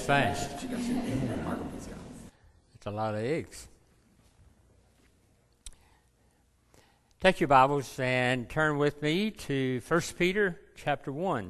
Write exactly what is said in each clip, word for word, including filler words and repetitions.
fast. It's a lot of eggs. Take your Bibles and turn with me to First Peter chapter one.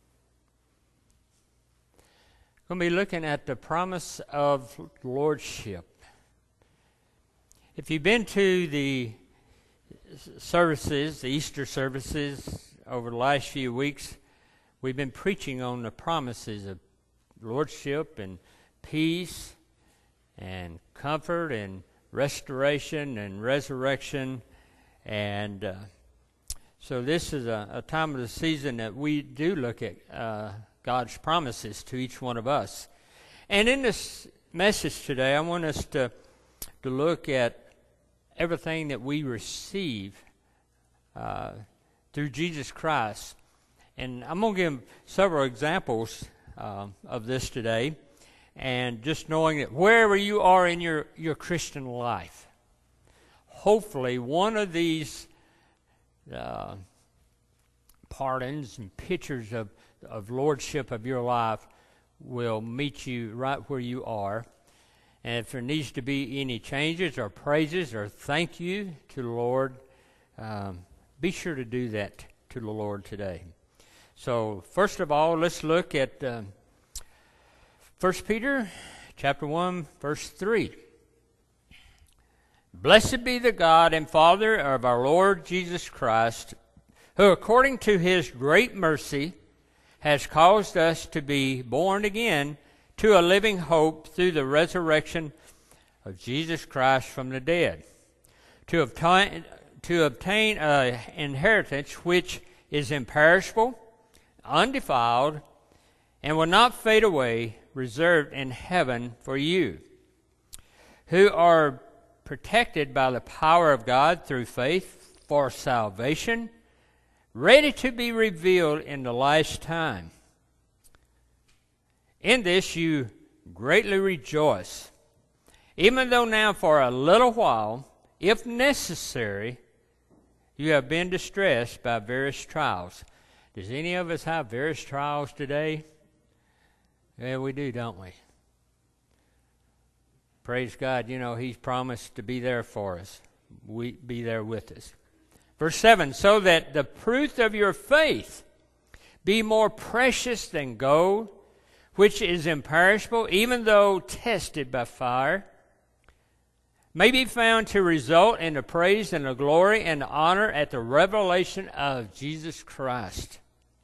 I'm going to be looking at the promise of lordship. If you've been to the services, the Easter services, over the last few weeks, we've been preaching on the promises of lordship and peace and comfort and restoration and resurrection. And uh, so this is a, a time of the season that we do look at uh, God's promises to each one of us. And in this message today, I want us to, to look at everything that we receive uh, through Jesus Christ. And I'm going to give several examples uh, of this today. And just knowing that wherever you are in your, your Christian life, hopefully one of these uh, pardons and pictures of, of lordship of your life will meet you right where you are. And if there needs to be any changes or praises or thank you to the Lord, um, be sure to do that to the Lord today. So first of all, let's look at uh, First Peter chapter one, verse three. Blessed be the God and Father of our Lord Jesus Christ, who according to his great mercy has caused us to be born again to a living hope through the resurrection of Jesus Christ from the dead, to obtain, to obtain an inheritance which is imperishable, undefiled, and will not fade away, reserved in heaven for you, who are protected by the power of God through faith for salvation, ready to be revealed in the last time. In this you greatly rejoice, even though now for a little while, if necessary, you have been distressed by various trials. Does any of us have various trials today? Yeah, we do, don't we? Praise God, you know, he's promised to be there for us. We be there with us. Verse seven, so that the fruit of your faith be more precious than gold, which is imperishable, even though tested by fire, may be found to result in the praise and the glory and the honor at the revelation of Jesus Christ.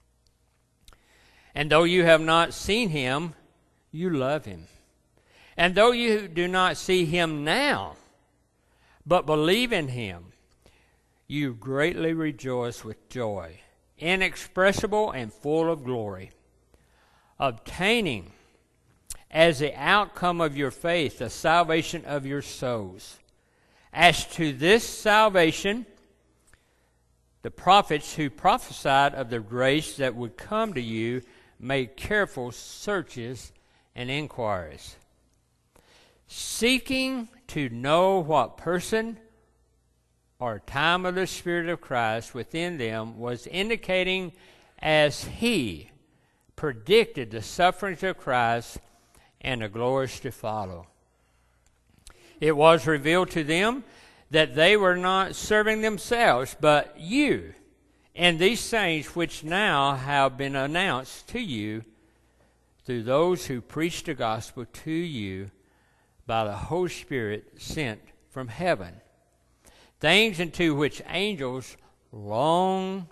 And though you have not seen him, you love him. And though you do not see him now, but believe in him, you greatly rejoice with joy, inexpressible and full of glory, obtaining as the outcome of your faith the salvation of your souls. As to this salvation, the prophets who prophesied of the grace that would come to you made careful searches and inquiries, seeking to know what person or time of the Spirit of Christ within them was indicating as he predicted the sufferings of Christ and the glories to follow. It was revealed to them that they were not serving themselves, but you, and these things which now have been announced to you through those who preach the gospel to you by the Holy Spirit sent from heaven, things into which angels long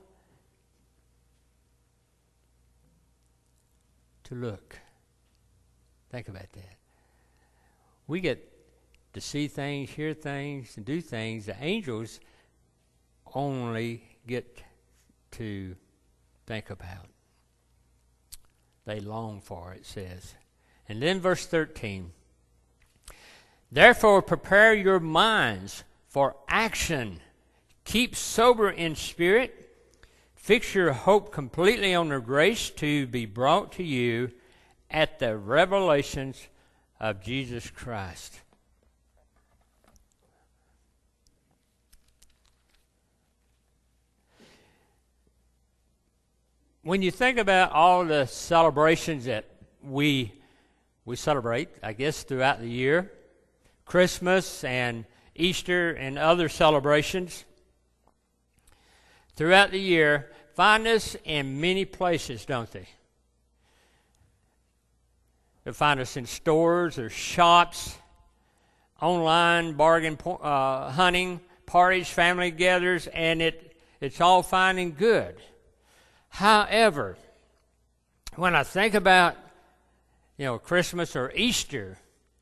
to look. Think about that. We get to see things, hear things, and do things the angels only get to think about. They long for, it says. And then verse thirteen. Therefore prepare your minds for action. Keep sober in spirit. Fix your hope completely on the grace to be brought to you at the revelations of Jesus Christ. When you think about all the celebrations that we we celebrate, I guess, throughout the year. Christmas and Easter and other celebrations throughout the year find us in many places, don't they? They find us in stores or shops, online bargain uh, hunting, parties, family gatherings, and it it's all fine and good. However, when I think about, you know, Christmas or Easter,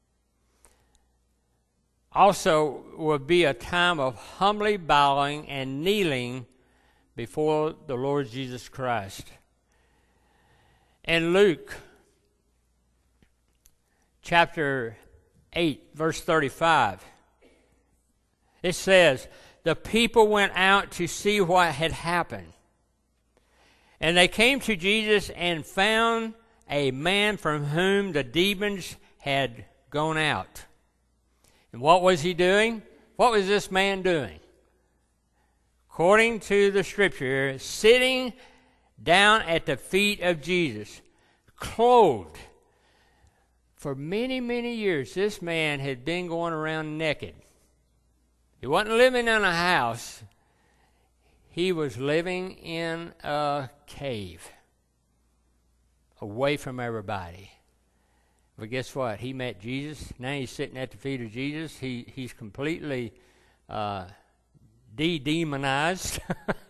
also would be a time of humbly bowing and kneeling before the Lord Jesus Christ. In Luke chapter eight, verse thirty-five, it says, the people went out to see what had happened. And they came to Jesus and found a man from whom the demons had gone out. And what was he doing? What was this man doing? According to the scripture, sitting down at the feet of Jesus, clothed. For many, many years, this man had been going around naked. He wasn't living in a house. He was living in a cave, away from everybody. But guess what? He met Jesus. Now he's sitting at the feet of Jesus. He he's completely uh, de-demonized.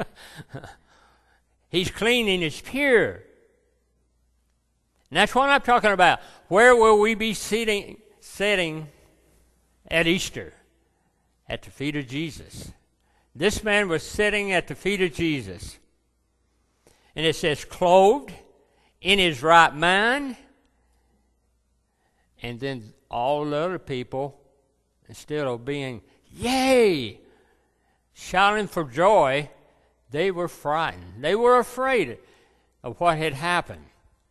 He's clean and he's pure. And that's what I'm talking about. Where will we be sitting, sitting at Easter? At the feet of Jesus. This man was sitting at the feet of Jesus. And it says, clothed in his right mind. And then all the other people, instead of being, yay, shouting for joy, they were frightened. They were afraid of what had happened.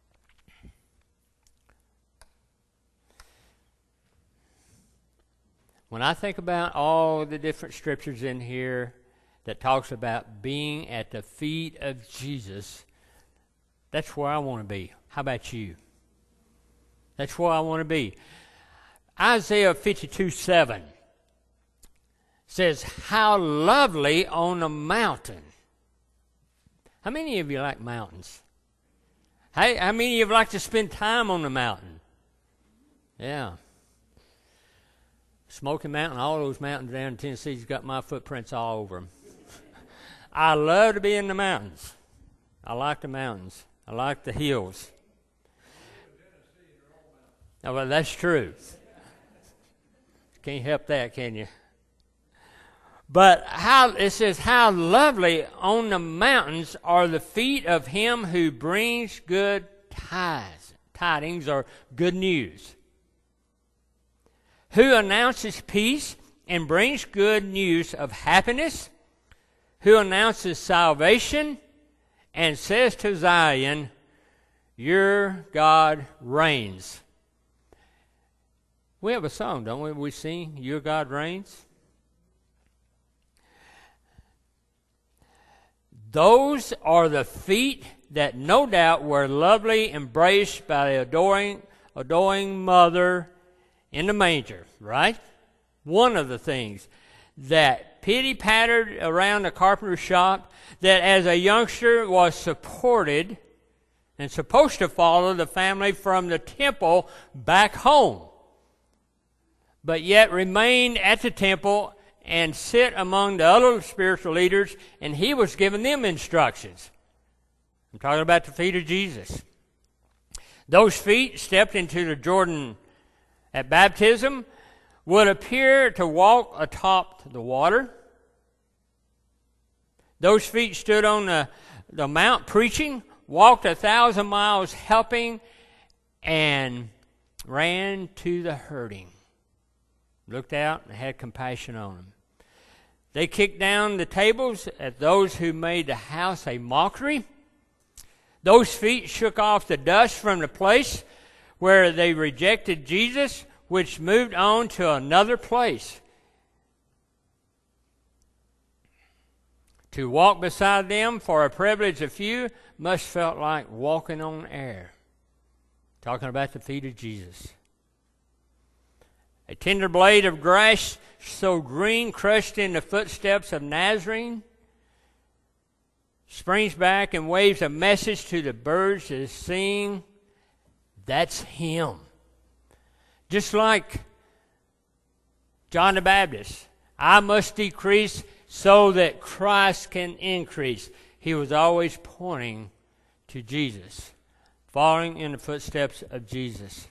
When I think about all the different scriptures in here that talks about being at the feet of Jesus, that's where I want to be. How about you? That's where I want to be. Isaiah fifty-two seven says, how lovely on a mountain. How many of you like mountains? How, how many of you like to spend time on the mountain? Yeah. Smoky Mountain, all those mountains down in Tennessee's got my footprints all over them. I love to be in the mountains. I like the mountains. I like the hills. Oh, well, that's true. Can't help that, can you? But how it says, how lovely on the mountains are the feet of him who brings good tidings, tidings or good news. Who announces peace and brings good news of happiness, who announces salvation and says to Zion, your God reigns. We have a song, don't we? We sing, your God reigns. Those are the feet that no doubt were lovely, embraced by the adoring, adoring mother in the manger, right? One of the things that pity-pattered around the carpenter's shop, that as a youngster was supported and supposed to follow the family from the temple back home, but yet remained at the temple and sit among the other spiritual leaders, and he was giving them instructions. I'm talking about the feet of Jesus. Those feet stepped into the Jordan at baptism, would appear to walk atop the water. Those feet stood on the, the mount preaching, walked a thousand miles helping, and ran to the hurting. Looked out and had compassion on them. They kicked down the tables at those who made the house a mockery. Those feet shook off the dust from the place where they rejected Jesus, which moved on to another place. To walk beside them for a privilege of few must felt like walking on air. Talking about the feet of Jesus. A tender blade of grass so green crushed in the footsteps of Nazarene springs back and waves a message to the birds that sing. That's him. Just like John the Baptist. I must decrease so that Christ can increase. He was always pointing to Jesus, following in the footsteps of Jesus.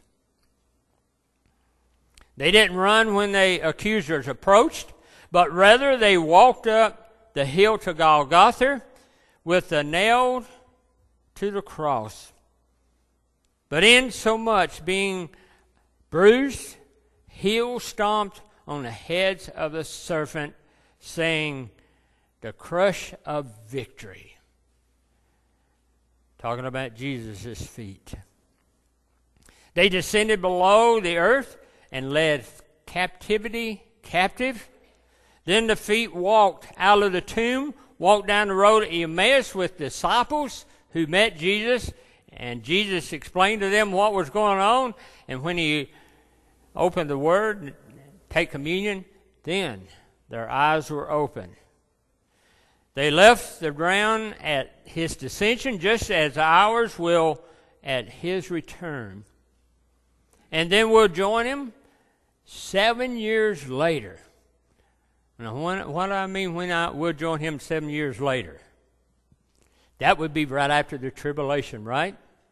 They didn't run when the accusers approached, but rather they walked up the hill to Golgotha with the nail to the cross. But in so much being bruised, heel stomped on the heads of the serpent, saying, the crush of victory. Talking about Jesus' feet. They descended below the earth and led captivity captive. Then the feet walked out of the tomb, walked down the road to Emmaus with disciples who met Jesus, and Jesus explained to them what was going on. And when he opened the Word, take communion, then their eyes were open. They left the ground at his descension, just as ours will at his return. And then we'll join him seven years later. Now, when, what do I mean when I will join him seven years later? That would be right after the tribulation, right?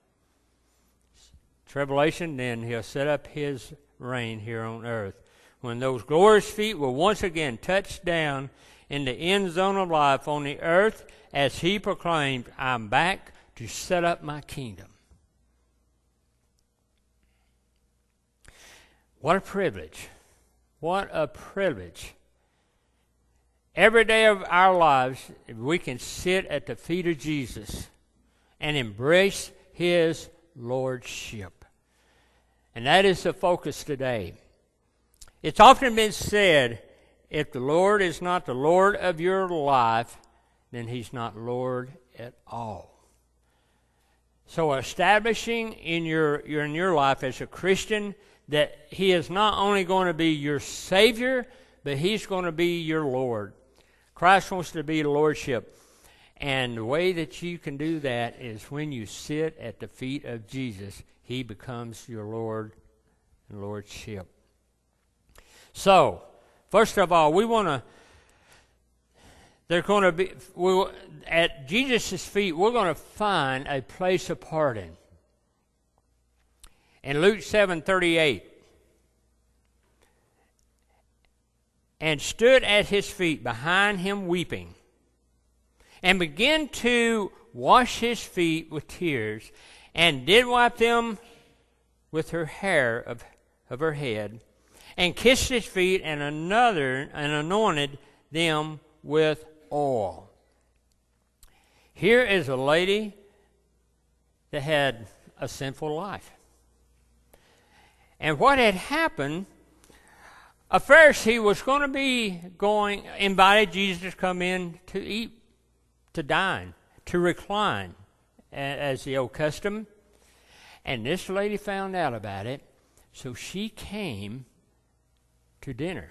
Tribulation, then he'll set up his reign here on earth. When those glorious feet will once again touch down in the end zone of life on the earth as he proclaimed, I'm back to set up my kingdom. What a privilege. What a privilege. Every day of our lives, we can sit at the feet of Jesus and embrace his lordship. And that is the focus today. It's often been said, if the Lord is not the Lord of your life, then he's not Lord at all. So establishing in your, your, in your life as a Christian that he is not only going to be your Savior, but he's going to be your Lord. Christ wants to be lordship. And the way that you can do that is when you sit at the feet of Jesus, he becomes your Lord and lordship. So, first of all, we want to, they're going to be, we, at Jesus' feet, we're going to find a place of pardon. In Luke seven thirty-eight, and stood at his feet behind him weeping, and began to wash his feet with tears, and did wipe them with her hair of, of her head, and kissed his feet, and another, and anointed them with oil. Here is a lady that had a sinful life. And what had happened, a Pharisee was going to be going, invited Jesus to come in to eat, to dine, to recline, as the old custom. And this lady found out about it, so she came to dinner.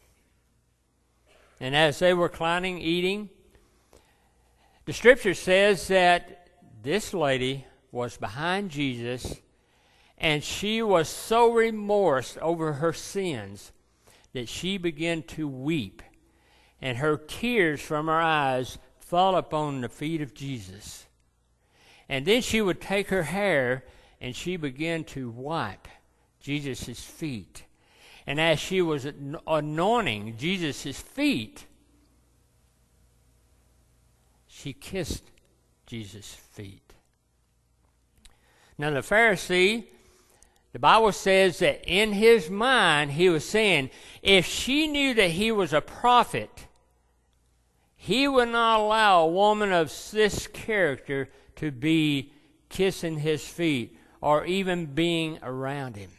And as they were reclining, eating, the scripture says that this lady was behind Jesus, and she was so remorse over her sins that she began to weep, and her tears from her eyes fell upon the feet of Jesus. And then she would take her hair and she began to wipe Jesus' feet. And as she was anointing Jesus' feet, she kissed Jesus' feet. Now the Pharisee, the Bible says that in his mind he was saying, if she knew that he was a prophet, he would not allow a woman of this character to be kissing his feet or even being around him.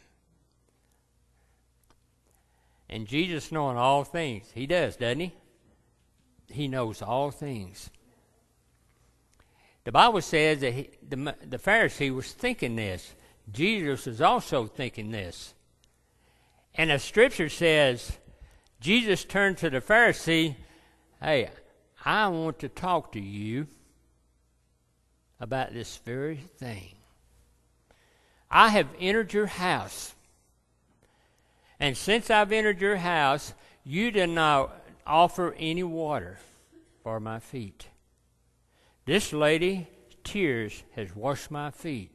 And Jesus knowing all things, he does, doesn't he? He knows all things. The Bible says that he, the, the Pharisee was thinking this. Jesus is also thinking this. And the scripture says, Jesus turned to the Pharisee, hey, I want to talk to you about this very thing. I have entered your house. And since I've entered your house, you did not offer any water for my feet. This lady's tears has washed my feet.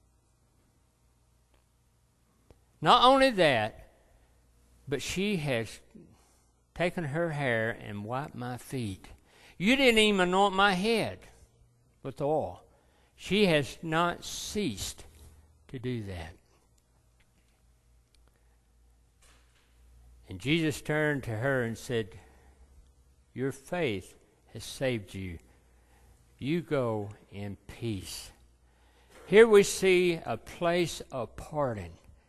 Not only that, but she has taken her hair and wiped my feet. You didn't even anoint my head with oil. She has not ceased to do that. And Jesus turned to her and said, your faith has saved you. You go in peace. Here we see a place of pardon.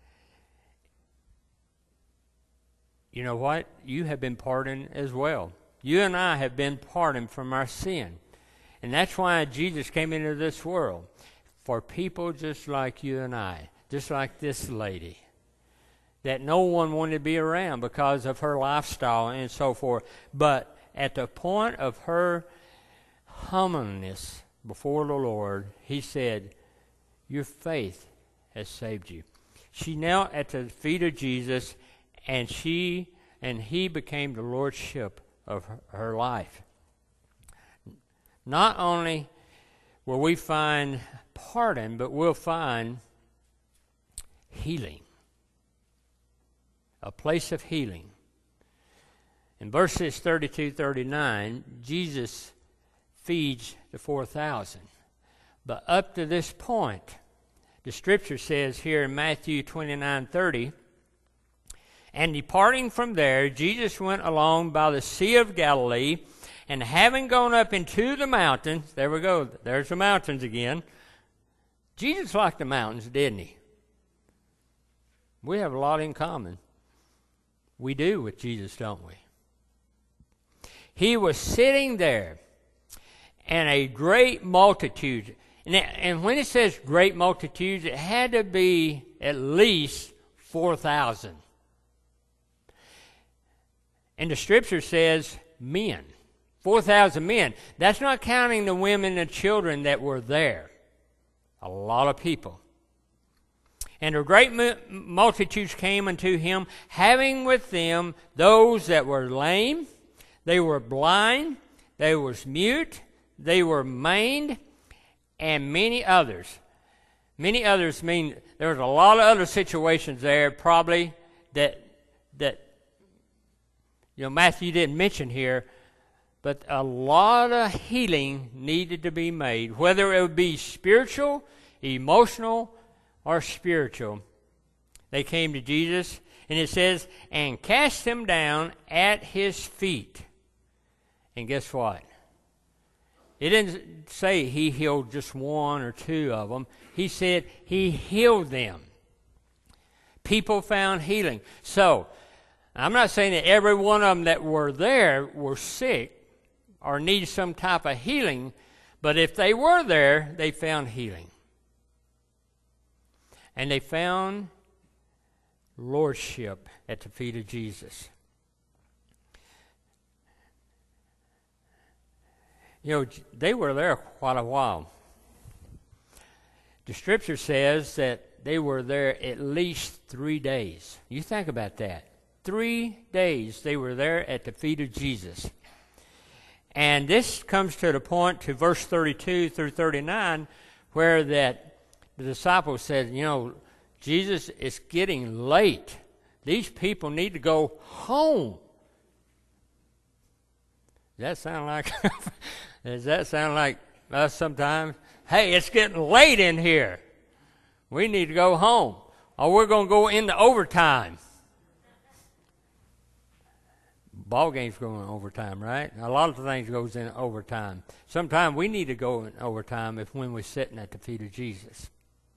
You know what? You have been pardoned as well. You and I have been pardoned from our sin. And that's why Jesus came into this world. For people just like you and I, just like this lady, that no one wanted to be around because of her lifestyle and so forth. But at the point of her humbleness before the Lord, he said, your faith has saved you. She knelt at the feet of Jesus, and she and he became the lordship of her, her life. Not only will we find pardon, but we'll find healing. A place of healing. In verses thirty-two, thirty-nine, Jesus feeds the four thousand. But up to this point, the scripture says here in Matthew twenty-nine, thirty, and departing from there, Jesus went along by the Sea of Galilee, and having gone up into the mountains, there we go, there's the mountains again. Jesus liked the mountains, didn't he? We have a lot in common. We do with Jesus, don't we? He was sitting there, and a great multitude, and, and when it says great multitudes, it had to be at least four thousand. And the scripture says men, four thousand men. That's not counting the women and children that were there. A lot of people. And a great multitudes came unto him, having with them those that were lame, they were blind, they were mute, they were maimed, and many others. Many others mean there was a lot of other situations there probably that, that you know, Matthew didn't mention here, but a lot of healing needed to be made, whether it would be spiritual, emotional, or spiritual. They came to Jesus, and it says, and cast him down at his feet. And guess what? It didn't say he healed just one or two of them. He said he healed them. People found healing. So, I'm not saying that every one of them that were there were sick or needed some type of healing, but if they were there, they found healing. And they found lordship at the feet of Jesus. You know, they were there quite a while. The scripture says that they were there at least three days. You think about that. Three days they were there at the feet of Jesus. And this comes to the point to verse thirty-two through thirty-nine where that the disciples said, you know, Jesus, it's getting late. These people need to go home. Does that sound like does that sound like us sometimes? Hey, it's getting late in here. We need to go home, or we're going to go into overtime. Ball games go in overtime, right? A lot of things goes in overtime. Sometimes we need to go in overtime if when we're sitting at the feet of Jesus.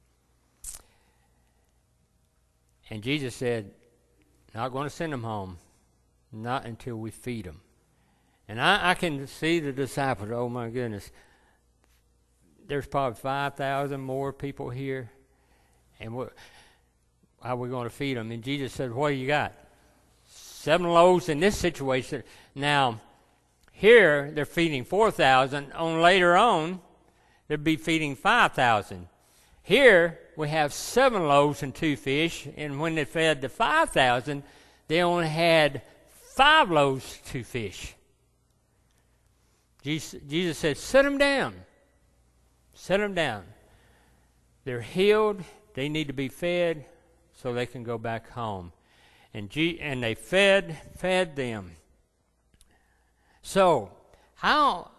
And Jesus said, not going to send them home, not until we feed them. And I, I can see the disciples, oh my goodness, there's probably five thousand more people here. And what, how are we going to feed them? And Jesus said, what do you got? Seven loaves in this situation. Now, here they're feeding four thousand. On later on, they'll be feeding five thousand. Here we have seven loaves and two fish. And when they fed the five thousand, they only had five loaves, two fish. Jesus, Jesus said, set them down. Set them down. They're healed. They need to be fed so they can go back home. And, G- and they fed, fed them. So, how,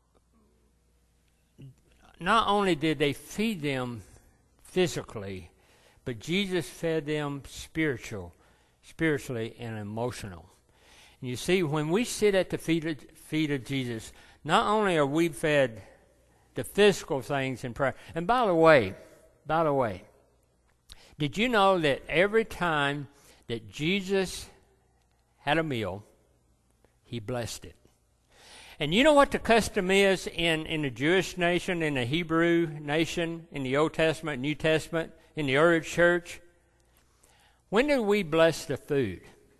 not only did they feed them physically, but Jesus fed them spiritual, spiritually and emotional. And you see, when we sit at the feet of, feet of Jesus, not only are we fed the physical things in prayer, and by the way, by the way, did you know that every time that Jesus had a meal, he blessed it? And you know what the custom is in, in the Jewish nation, in the Hebrew nation, in the Old Testament, New Testament, in the early church? When do we bless the food?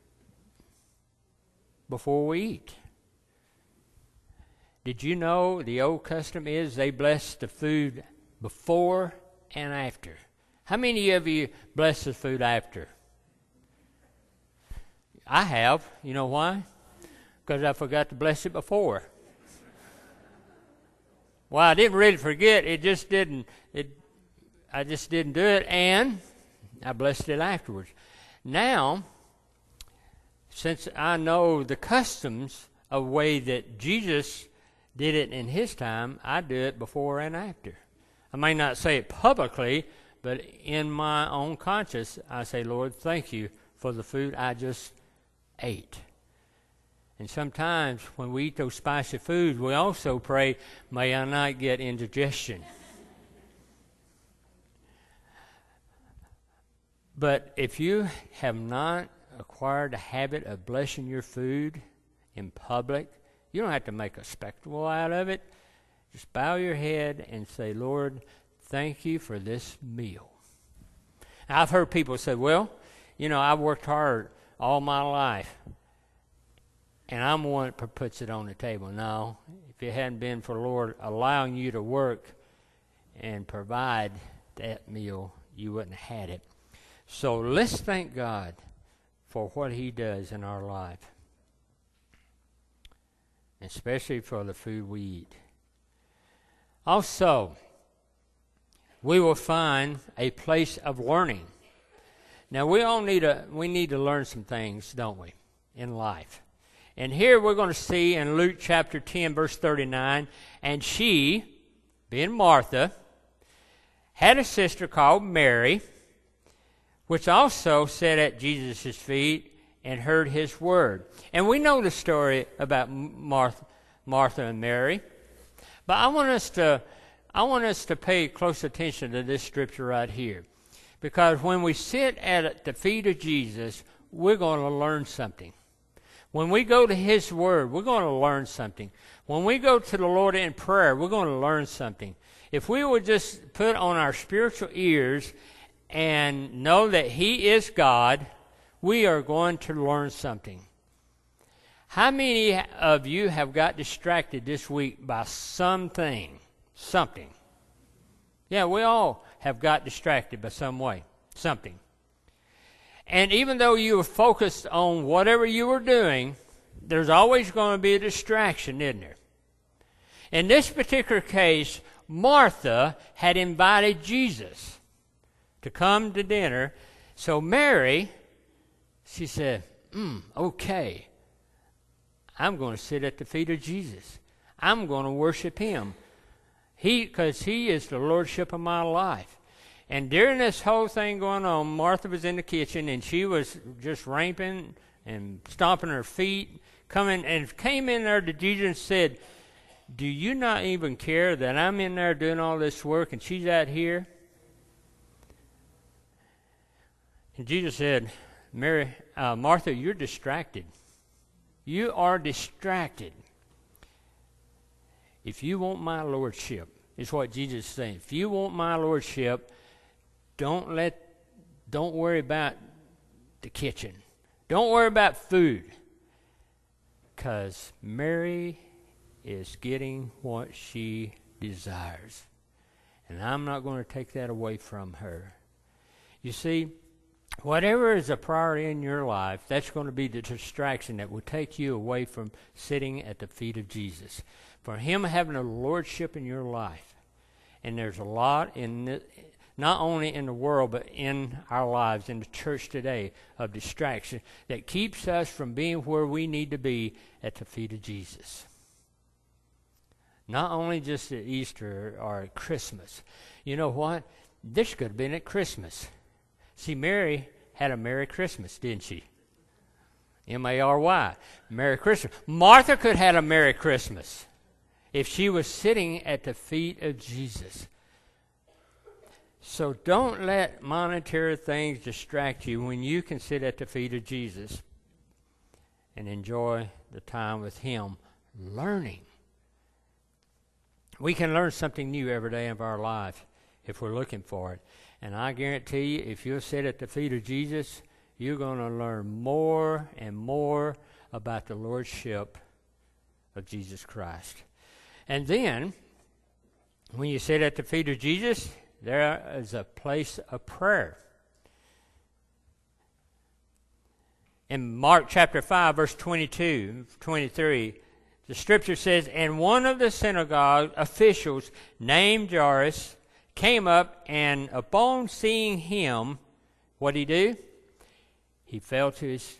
Before we eat. Did you know the old custom is they bless the food before and after? How many of you bless the food after? I have. You know why? Because I forgot to bless it before. Well, I didn't really forget. It just didn't. It. I just didn't do it, and I blessed it afterwards. Now, since I know the customs of way that Jesus did it in his time, I do it before and after. I may not say it publicly, but in my own conscience, I say, Lord, thank you for the food I just ate. And sometimes when we eat those spicy foods, we also pray, may I not get indigestion. But if you have not acquired the habit of blessing your food in public, you don't have to make a spectacle out of it. Just bow your head and say, Lord, thank you for this meal. Now, I've heard people say, well, you know, I've worked hard all my life, and I'm the one that puts it on the table. No, if it hadn't been for the Lord allowing you to work and provide that meal, you wouldn't have had it. So let's thank God for what he does in our life, especially for the food we eat. Also, we will find a place of learning. Now, we all need to, we need to learn some things, don't we, in life. And here we're going to see in Luke chapter ten, verse thirty-nine, and she, being Martha, had a sister called Mary, which also sat at Jesus' feet and heard his word. And we know the story about Martha, Martha and Mary. But I want us to I want us to pay close attention to this scripture right here. Because when we sit at the feet of Jesus, we're going to learn something. When we go to his word, we're going to learn something. When we go to the Lord in prayer, we're going to learn something. If we would just put on our spiritual ears and know that he is God, we are going to learn something. How many of you have got distracted this week by something? Something. Yeah, we all have got distracted by some way. Something. And even though you were focused on whatever you were doing, there's always going to be a distraction, isn't there? In this particular case, Martha had invited Jesus to come to dinner. So Mary, she said, mm, okay, I'm going to sit at the feet of Jesus. I'm going to worship him. He, because he is the lordship of my life. And during this whole thing going on, Martha was in the kitchen, and she was just ramping and stomping her feet, coming and came in there to Jesus and said, do you not even care that I'm in there doing all this work and she's out here? And Jesus said, Mary, uh, Martha, you're distracted. You are distracted. If you want my lordship, is what Jesus is saying. If you want my lordship, don't let, don't worry about the kitchen. Don't worry about food. Because Mary is getting what she desires. And I'm not going to take that away from her. You see, whatever is a priority in your life, that's going to be the distraction that will take you away from sitting at the feet of Jesus. For Him having a lordship in your life. And there's a lot in the, not only in the world, but in our lives, in the church today, of distraction that keeps us from being where we need to be at the feet of Jesus. Not only just at Easter or at Christmas. You know what? This could have been at Christmas. See, Mary had a Merry Christmas, didn't she? M A R Y. Merry Christmas. Martha could have had a Merry Christmas if she was sitting at the feet of Jesus. So don't let monetary things distract you when you can sit at the feet of Jesus and enjoy the time with Him learning. We can learn something new every day of our life if we're looking for it. And I guarantee you, if you'll sit at the feet of Jesus, you're going to learn more and more about the lordship of Jesus Christ. And then, when you sit at the feet of Jesus, there is a place of prayer. In Mark chapter five, verse twenty-two, twenty-three, the scripture says, "And one of the synagogue officials named Jairus came up, and upon seeing him," what did he do? He fell to his,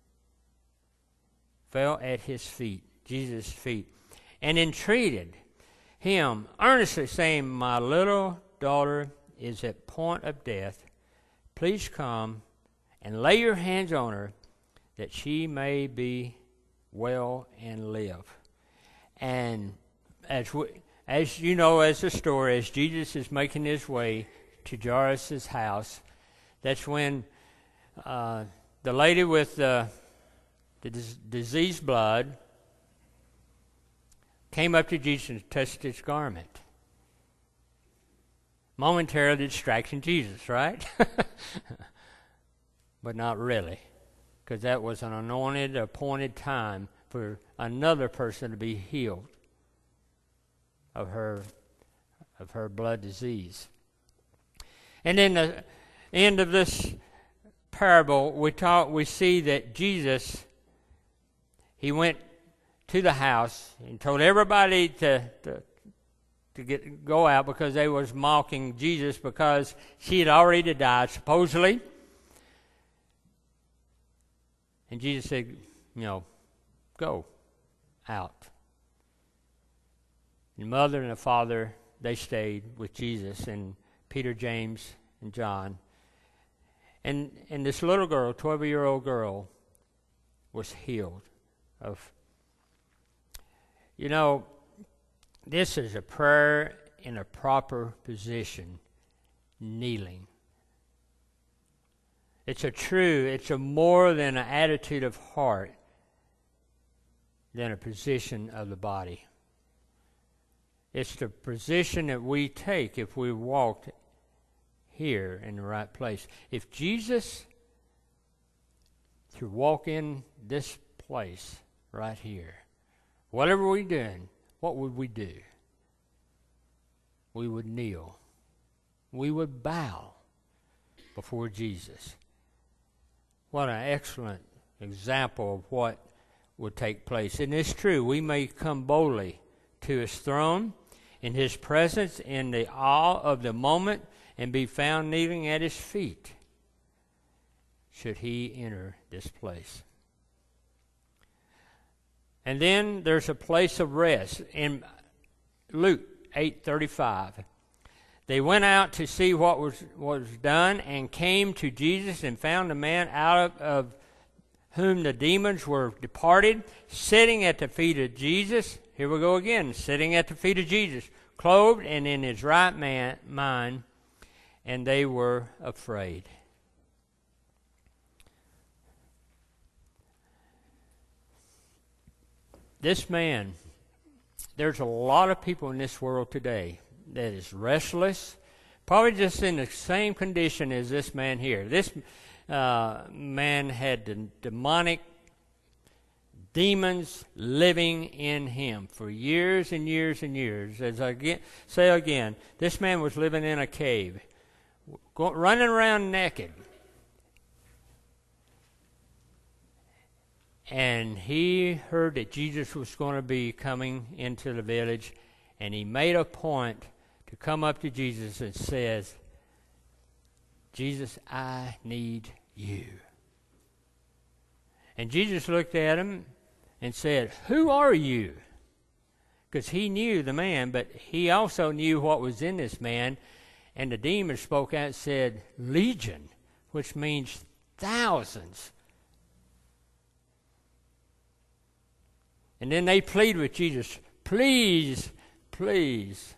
fell at his feet, Jesus' feet, and entreated him earnestly, saying, "My little daughter is at point of death. Please come and lay your hands on her, that she may be well and live." And as we, as you know, as the story, as Jesus is making his way to Jairus' house, that's when uh, the lady with uh, the dis- diseased blood came up to Jesus and touched his garment. Momentarily distracting Jesus, right? But not really, because that was an anointed, appointed time for another person to be healed of her of her blood disease. And in the end of this parable, we talk, we see that Jesus, he went to the house and told everybody to, to to get go out because they was mocking Jesus because she had already died, supposedly. And Jesus said, you know, go out. The mother and the father, they stayed with Jesus, and Peter, James, and John. And and this little girl, twelve-year-old girl, was healed of. You know, this is a prayer in a proper position, kneeling. It's a true, it's a more than an attitude of heart than a position of the body. It's the position that we take if we walked here in the right place. If Jesus could walk in this place right here, whatever we're doing, what would we do? We would kneel. We would bow before Jesus. What an excellent example of what would take place. And it's true, we may come boldly to his throne, in his presence, in the awe of the moment, and be found kneeling at his feet, should he enter this place. And then there's a place of rest. In Luke eight thirty-five, they went out to see what was was done, and came to Jesus, and found a man out of, of whom the demons were departed, sitting at the feet of Jesus. Here we go again, sitting at the feet of Jesus, clothed and in his right man, mind, and they were afraid. This man, there's a lot of people in this world today that is restless, Probably just in the same condition as this man here. This uh, man had the demonic demons living in him for years and years and years. As I get, say again, this man was living in a cave, go, running around naked. And he heard that Jesus was going to be coming into the village, and he made a point to come up to Jesus and says, Jesus, I need you. And Jesus looked at him and said, who are you? Because he knew the man, but he also knew what was in this man. And the demon spoke out and said, Legion, which means thousands. And then they plead with Jesus, please, please,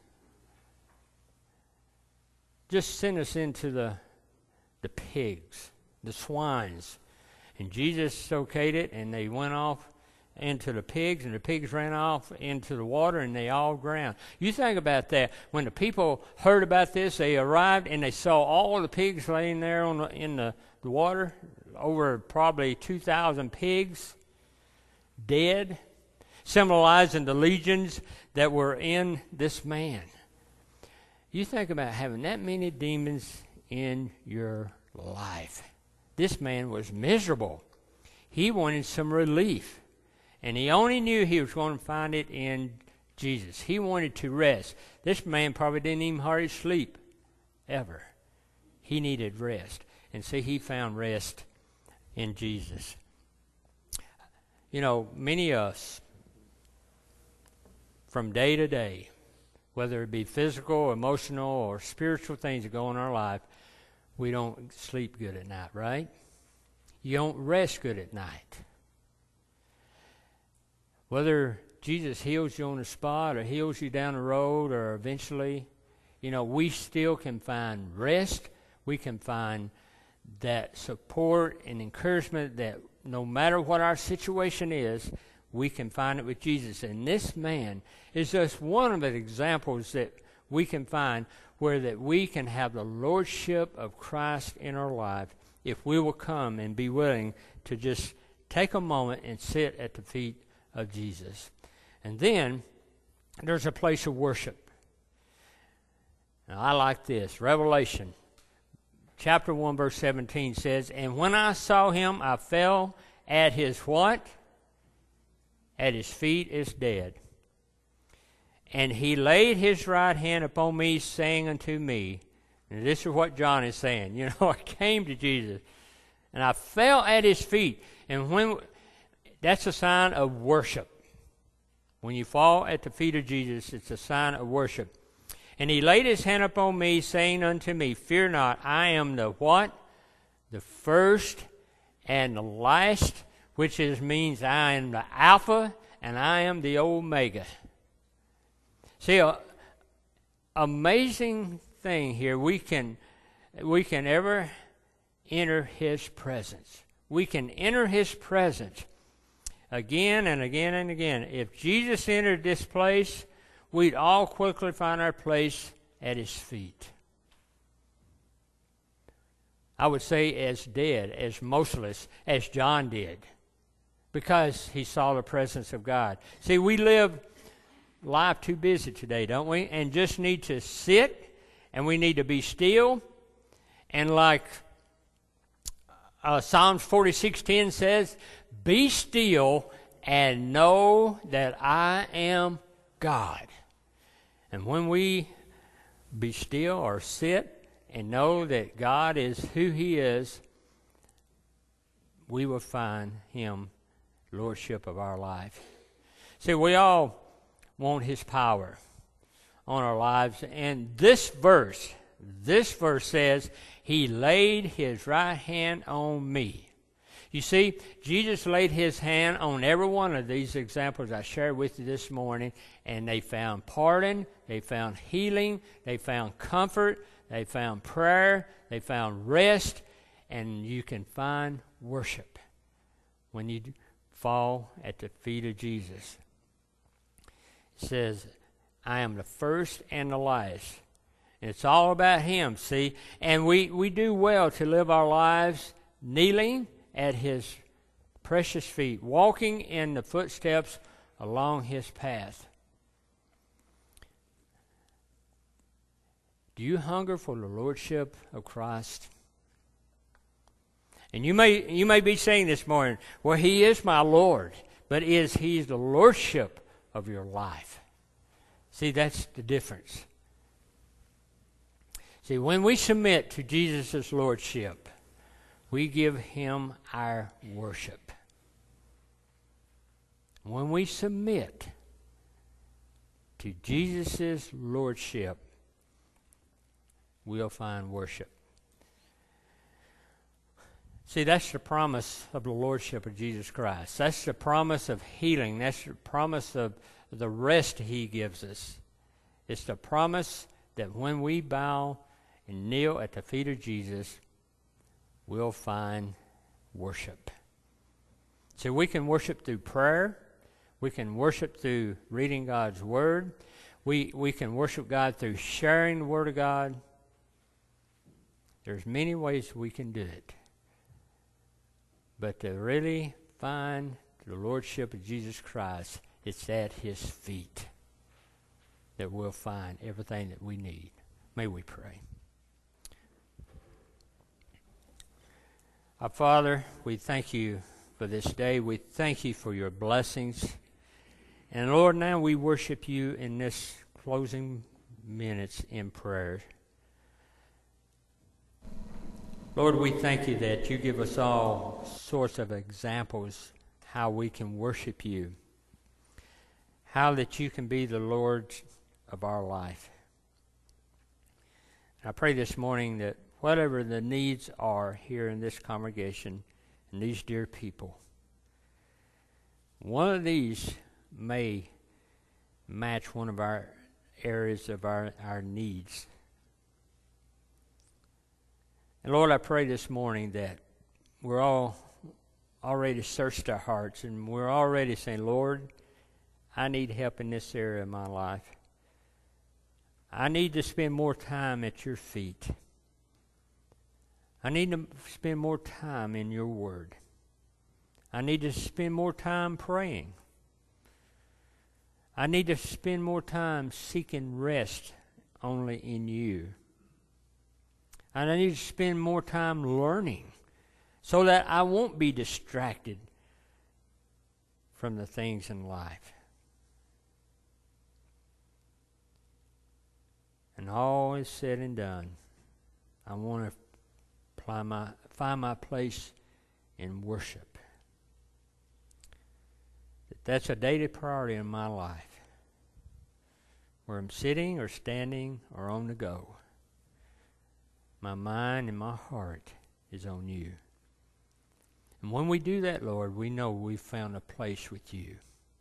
just send us into the, the pigs, the swines. And Jesus okayed it, and they went off into the pigs, and the pigs ran off into the water, and they all drowned. You think about that. When the people heard about this, they arrived, and they saw all the pigs laying there on the, in the, the water, over probably two thousand pigs dead, symbolizing the legions that were in this man. You think about having that many demons in your life. This man was miserable. He wanted some relief. And he only knew he was going to find it in Jesus. He wanted to rest. This man probably didn't even hardly sleep, ever. He needed rest. And see, he found rest in Jesus. You know, many of us, from day to day, whether it be physical, emotional, or spiritual things that go in our life, we don't sleep good at night, right? You don't rest good at night. Whether Jesus heals you on the spot or heals you down the road or eventually, you know, we still can find rest. We can find that support and encouragement that no matter what our situation is, we can find it with Jesus. And this man is just one of the examples that we can find where that we can have the lordship of Christ in our life if we will come and be willing to just take a moment and sit at the feet of Jesus. And then there's a place of worship. Now, I like this. Revelation chapter one verse seventeen says, and when I saw him, I fell at his what? At his feet as dead. And he laid his right hand upon me, saying unto me, and this is what John is saying, you know, I came to Jesus, and I fell at his feet. And when that's a sign of worship. When you fall at the feet of Jesus, it's a sign of worship. And he laid his hand upon me, saying unto me, fear not, I am the what? The first and the last, which is means I am the Alpha and I am the Omega. See, a amazing thing here, we can we can ever enter his presence. We can enter his presence again and again and again. If Jesus entered this place, we'd all quickly find our place at his feet. I would say as dead, as motionless, as John did, because he saw the presence of God. See, we live life too busy today, don't we? And just need to sit, and we need to be still. And like uh, Psalms forty-six ten says, be still and know that I am God. And when we be still or sit and know that God is who he is, we will find him lordship of our life. See, we all want his power on our lives. And this verse, this verse says, he laid his right hand on me. You see, Jesus laid his hand on every one of these examples I shared with you this morning, and they found pardon, they found healing, they found comfort, they found prayer, they found rest, and you can find worship when you fall at the feet of Jesus. It says, I am the first and the last. And it's all about Him, see? And we, we do well to live our lives kneeling at His precious feet, walking in the footsteps along His path. Do you hunger for the Lordship of Christ? And you may you may be saying this morning, well, He is my Lord, but is He the Lordship of your life? See, that's the difference. See, when we submit to Jesus' Lordship, we give Him our worship. When we submit to Jesus' Lordship, we'll find worship. See, that's the promise of the Lordship of Jesus Christ. That's the promise of healing. That's the promise of the rest He gives us. It's the promise that when we bow and kneel at the feet of Jesus, we'll find worship. So we can worship through prayer. We can worship through reading God's Word. We, we can worship God through sharing the Word of God. There's many ways we can do it. But to really find the Lordship of Jesus Christ, it's at His feet that we'll find everything that we need. May we pray. Our Father, we thank You for this day. We thank You for Your blessings. And Lord, now we worship You in this closing minutes in prayer. Lord, we thank You that You give us all sorts of examples how we can worship You, how that You can be the Lord of our life. I pray this morning that whatever the needs are here in this congregation and these dear people, one of these may match one of our areas of our, our needs. And Lord, I pray this morning that we're all already searched our hearts and we're already saying, Lord, I need help in this area of my life. I need to spend more time at Your feet. I need to spend more time in Your Word. I need to spend more time praying. I need to spend more time seeking rest only in You. And I need to spend more time learning so that I won't be distracted from the things in life. And all is said and done, I want to apply my, find my place in worship. That's a daily priority in my life, where I'm sitting or standing or on the go. My mind and my heart is on You. And when we do that, Lord, we know we've found a place with You.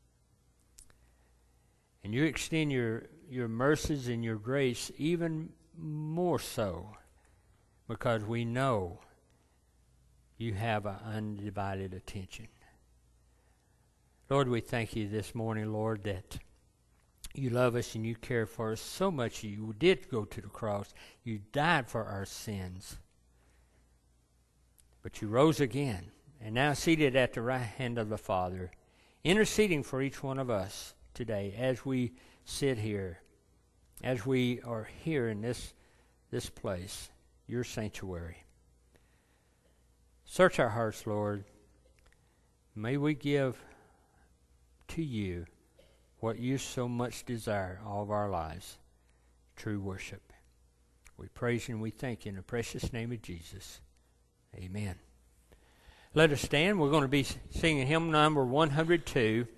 And You extend your, your mercies and Your grace even more so, because we know You have an undivided attention. Lord, we thank You this morning, Lord, that You love us and You care for us so much. You did go to the cross. You died for our sins. But You rose again, and now seated at the right hand of the Father, interceding for each one of us today as we sit here, as we are here in this, this place, Your sanctuary. Search our hearts, Lord. May we give to You what You so much desire all of our lives, true worship. We praise You and we thank You in the precious name of Jesus. Amen. Let us stand. We're going to be singing hymn number one hundred two.